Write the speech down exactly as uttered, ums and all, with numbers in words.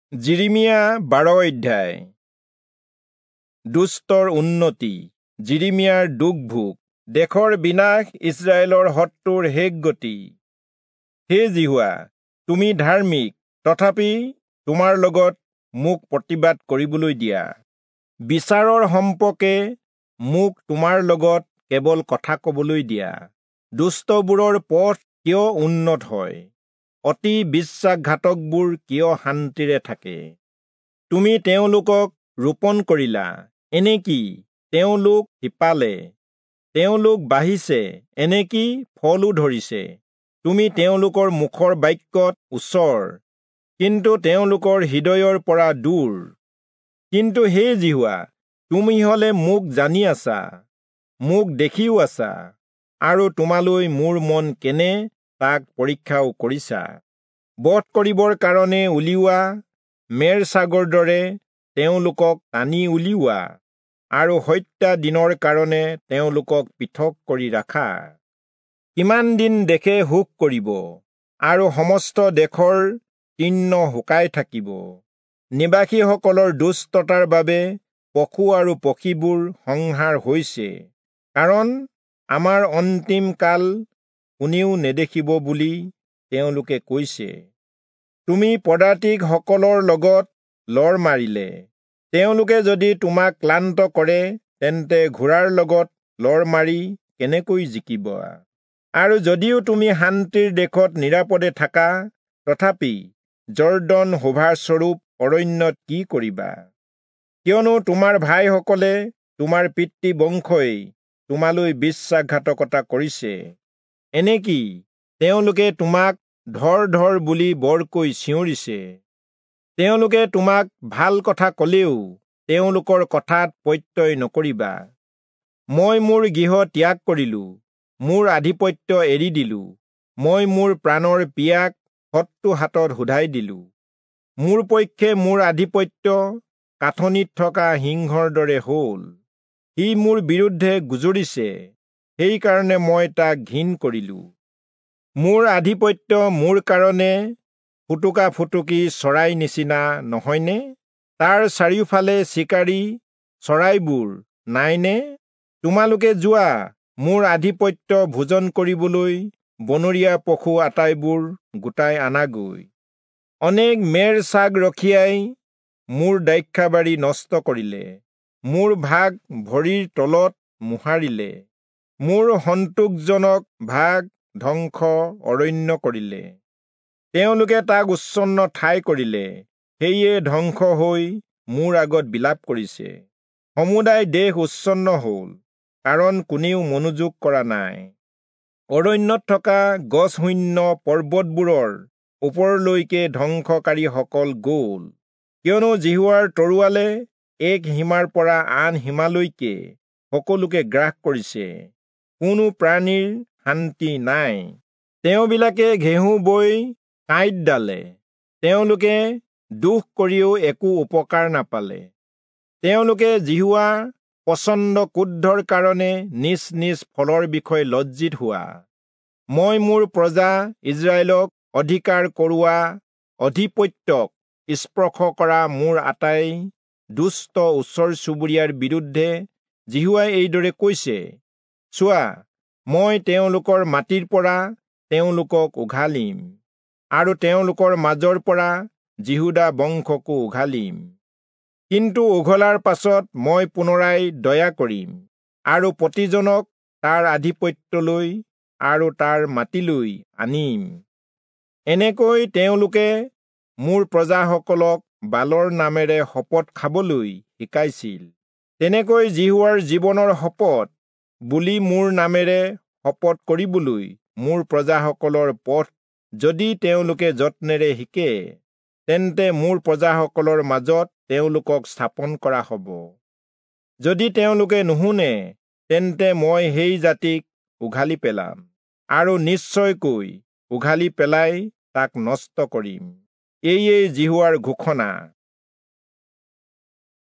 Jeremiah বাৰ অধ্যায়। দুষ্টৰ উন্নতি, জিৰিমিয়াৰ দুখ ভোগ, দেশৰ বিনাশ, ইছৰাইলৰ শত্ৰুৰ শেষ গতি। হে জিহুৱা, তুমি ধাৰ্মিক, তথাপি তোমাৰ লগত মোক প্ৰতিবাদ কৰিবলৈ দিয়া। বিচাৰৰ সম্পৰ্কে মোক তোমাৰ লগত কেৱল কথা ক'বলৈ দিয়া। দুষ্টবোৰৰ পথ কিয় উন্নত হয়? অতি বিশ্বাসঘাতকবোৰ কিয় শান্তিৰে থাকে? তুমি তেওঁলোকক ৰোপণ কৰিলা, এনেকি তেওঁলোক শিপালে। তেওঁলোক বাঢ়িছে, এনেকি ফলো ধৰিছে। তুমি তেওঁলোকৰ মুখৰ বাক্যত ওচৰ, কিন্তু তেওঁলোকৰ হৃদয়ৰ পৰা দূৰ। কিন্তু হে জিহুৱা, তুমি হলে মোক জানি আছা, মোক দেখিও আছা, আৰু তোমালৈ মোৰ মন কেনে তাক পৰীক্ষাও কৰিছা। বধ কৰিবৰ কাৰণে উলিওৱা মেৰ সাগৰ দৰে তেওঁলোকক টানি উলিওৱা, আৰু হত্যা দিনৰ কাৰণে তেওঁলোকক পৃথক কৰি ৰাখা। কিমান দিন দেশে সুখ কৰিব, আৰু সমস্ত দেশৰ তৃণ শুকাই থাকিব। নিবাসীসকলৰ দুষ্টতাৰ বাবে পশু আৰু পক্ষীবোৰ সংহাৰ হৈছে, কাৰণ আমাৰ অন্তিম কাল কোনেও নেদেখিব বুলি তেওঁলোকে কৈছে। তুমি পদাতিকসকলৰ লগত লৰ মাৰিলে, তেওঁলোকে যদি তোমাক ক্লান্ত কৰে, তেন্তে ঘোঁৰাৰ লগত লৰ মাৰি কেনেকৈ জিকিব? আৰু যদিও তুমি শান্তিৰ দেশত নিৰাপদে থাকা, তথাপি জৰ্দন শোভাস্বৰূপ অৰণ্যত কি কৰিবা? কিয়নো তোমাৰ ভাইসকলে, তোমাৰ পিতৃবংশই তোমালৈ বিশ্বাসঘাতকতা কৰিছে। এনেকি তেওঁলোকে তোমাক ধৰ ধৰ বুলি বৰকৈ চিঞৰিছে। তেওঁলোকে তোমাক ভাল কথা কলেও তেওঁলোকৰ কথাত প্ৰত্যয় নকৰিবা। মই মোৰ গৃহ ত্যাগ কৰিলো, মোৰ আধিপত্য এৰি দিলো। মই মোৰ প্ৰাণৰ পিয়াক শত্ৰু হাতত শোধাই দিলো। মোৰ পক্ষে মোৰ আধিপত্য কাঠনিত থকা সিংহৰ দৰে হল। সি মোৰ বিৰুদ্ধে গুজৰিছে, সেইকাৰণে মই তাক ঘিণ কৰিলো। মোৰ আধিপত্য মোৰ কাৰণে ফুটুকা ফুটুকি চৰাই নিচিনা নহয়নে? তাৰ চাৰিওফালে চিকাৰী চৰাইবোৰ নাইনে? তোমালোকে যোৱা, মোৰ আধিপত্য ভোজন কৰিবলৈ বনৰীয়া পশু আটাইবোৰ গোটাই আনাগৈ। অনেক মেৰ চাগ ৰখীয়াই মোৰ দ্ৰাক্ষাবাৰী নষ্ট কৰিলে, মোৰ ভাগ ভৰিৰ তলত মোহাৰিলে। মোৰ সন্তোষজনক ভাগ ধ্বংস অৰণ্য কৰিলে। তেওঁলোকে তাক উচ্ছন্ন ঠাই কৰিলে, সেয়ে ধ্বংস হৈ মোৰ আগত বিলাপ কৰিছে। সমুদায় দেশ উচ্ছন্ন হল, কাৰণ কোনেও মনোযোগ কৰা নাই। অৰণ্যত থকা গছশূন্য পৰ্বতবোৰৰ ওপৰলৈকে ধ্বংসকাৰীসকল গল, কিয়নো জিহুৱাৰ তৰোৱালে এক সীমাৰ পৰা আন সীমালৈকে সকলোকে গ্ৰাস কৰিছে। কোনো প্ৰাণীৰ শান্তি নাই। তেওঁবিলাকে ঘেঁহু বৈ কাঁইট ডালে, তেওঁলোকে দুখ কৰিও একো উপকাৰ নাপালে। তেওঁলোকে জিহুৱা প্ৰচণ্ড ক্ৰোধৰ কাৰণে নিজ নিজ ফলৰ বিষয়ে লজ্জিত হোৱা। মই মোৰ প্ৰজা ইজৰাইলক অধিকাৰ কৰোৱা আধিপত্যক স্পৰ্শ কৰা মোৰ আটাই দুষ্ট ওচৰ চুবুৰীয়াৰ বিৰুদ্ধে জিহুৱাই এইদৰে কৈছে, চোৱা, মই তেওঁলোকৰ মাটিৰ পৰা তেওঁলোকক উঘালিম, আৰু তেওঁলোকৰ মাজৰ পৰা জিহুদা বংশকো উঘালিম। কিন্তু উঘলাৰ পাছত মই পুনৰাই দয়া কৰিম, আৰু প্ৰতিজনক তাৰ আধিপত্যলৈ আৰু তাৰ মাটিলৈ আনিম। এনেকৈ তেওঁলোকে মোৰ প্ৰজাসকলক বালৰ নামেৰে শপত খাবলৈ শিকাইছিল। তেনেকৈ জিহুৱাৰ জীৱনৰ শপত বুলি মোৰ নামেৰে শপত কৰিবলৈ মোৰ প্ৰজাসকলৰ পথ যদি তেওঁলোকে যত্নেৰে শিকে, তেন্তে মোৰ প্ৰজাসকলৰ মাজত তেওঁলোকক স্থাপন কৰা হ'ব। যদি তেওঁলোকে নুশুনে, তেন্তে মই সেই জাতিক উঘালি পেলাম, আৰু নিশ্চয়কৈ উঘালি পেলাই তাক নষ্ট কৰিম। এইয়ে জিহুৱাৰ ঘোষণা।